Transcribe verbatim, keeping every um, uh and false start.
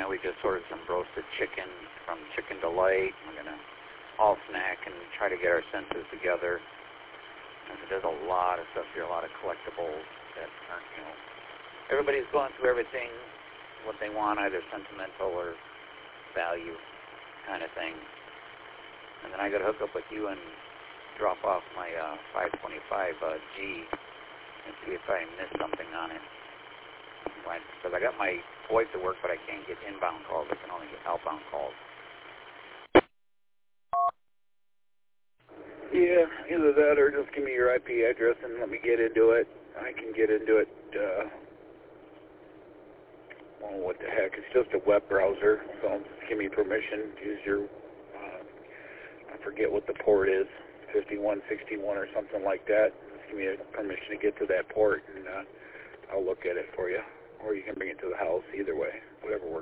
we just ordered some roasted chicken from Chicken Delight. We're going to all snack and try to get our senses together. And there's a lot of stuff here, a lot of collectibles that aren't, you know, everybody's going through everything, what they want, either sentimental or value kind of thing. And then I got to hook up with you and drop off my uh, five twenty-five uh, G and see if I missed something on it. Because I got my voice at work, but I can't get inbound calls. I can only get outbound calls. Yeah, either that or just give me your I P address and let me get into it. I can get into it. Uh, well, what the heck? It's just a web browser, so just give me permission to use your, uh, I forget what the port is, fifty-one sixty-one or something like that. Just give me a permission to get to that port, and uh, I'll look at it for you. Or you can bring it to the house, either way, whatever works.